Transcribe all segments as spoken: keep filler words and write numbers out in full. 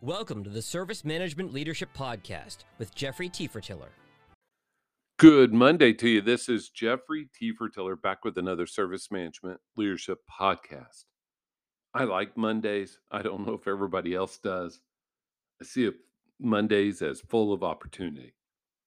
Welcome to the Service Management Leadership Podcast with Jeffrey Tiefertiller. Good Monday to you. This is Jeffrey Tiefertiller back with another Service Management Leadership Podcast. I like Mondays. I don't know if everybody else does. I see Mondays as full of opportunity.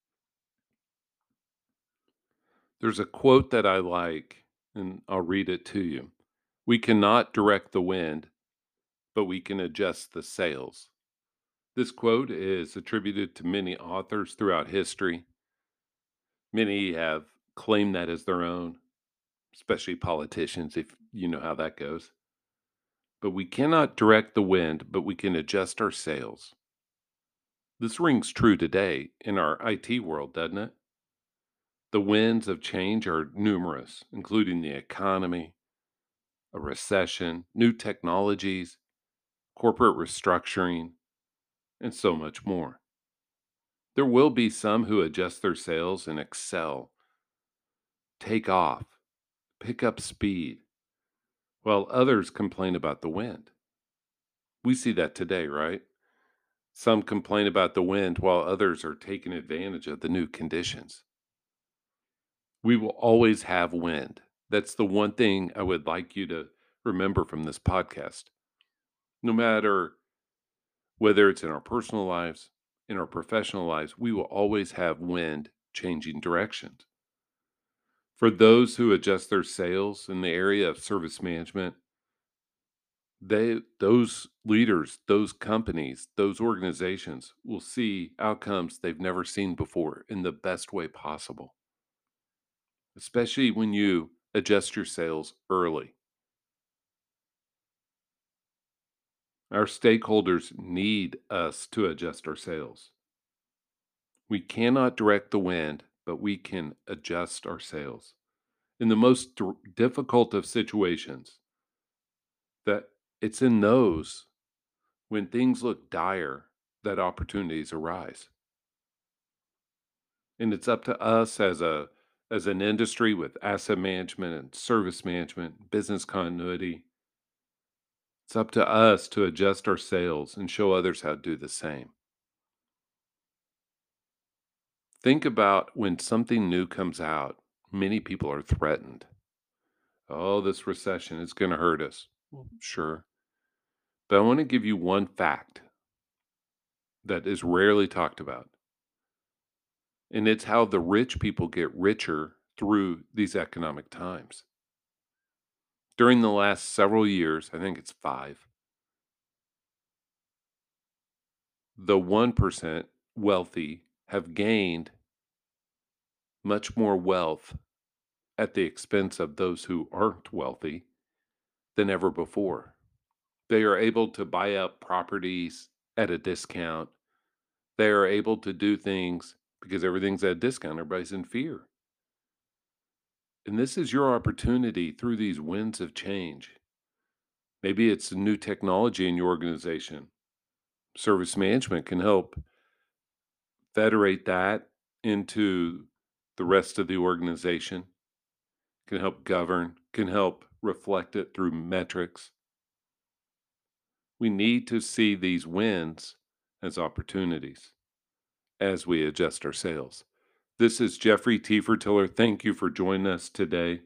There's a quote that I like, and I'll read it to you. We cannot direct the wind, but we can adjust the sails. This quote is attributed to many authors throughout history. Many have claimed that as their own, especially politicians, if you know how that goes. But we cannot direct the wind, but we can adjust our sails. This rings true today in our I T world, doesn't it? The winds of change are numerous, including the economy, a recession, new technologies, corporate restructuring, and so much more. There will be some who adjust their sails and excel, take off, pick up speed, while others complain about the wind. We see that today, right? Some complain about the wind while others are taking advantage of the new conditions. We will always have wind. That's the one thing I would like you to remember from this podcast. No matter whether it's in our personal lives, in our professional lives, we will always have wind changing directions. For those who adjust their sails in the area of service management, they those leaders, those companies, those organizations will see outcomes they've never seen before in the best way possible, especially when you adjust your sails early. Our stakeholders need us to adjust our sails. We cannot direct the wind, but we can adjust our sails. In the most d- difficult of situations, that it's in those when things look dire that opportunities arise. And it's up to us as a as an industry with asset management and service management, business continuity. It's up to us to adjust our sails and show others how to do the same. Think about when something new comes out, many people are threatened. Oh, this recession is going to hurt us. Well, sure. But I want to give you one fact that is rarely talked about. And it's how the rich people get richer through these economic times. During the last several years, I think it's five, the one percent wealthy have gained much more wealth at the expense of those who aren't wealthy than ever before. They are able to buy up properties at a discount. They are able to do things because everything's at a discount. Everybody's in fear. And this is your opportunity through these winds of change. Maybe it's a new technology in your organization. Service management can help federate that into the rest of the organization, can help govern, can help reflect it through metrics. We need to see these wins as opportunities as we adjust our sails. This is Jeffrey Tiefertiller. Thank you for joining us today.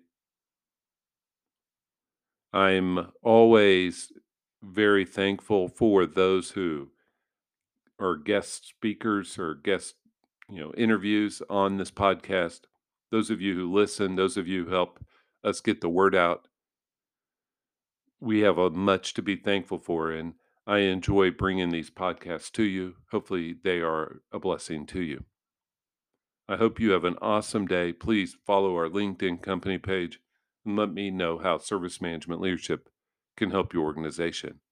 I'm always very thankful for those who are guest speakers or guest, you know, interviews on this podcast. Those of you who listen, those of you who help us get the word out. We have a much to be thankful for, and I enjoy bringing these podcasts to you. Hopefully, they are a blessing to you. I hope you have an awesome day. Please follow our LinkedIn company page and let me know how service management leadership can help your organization.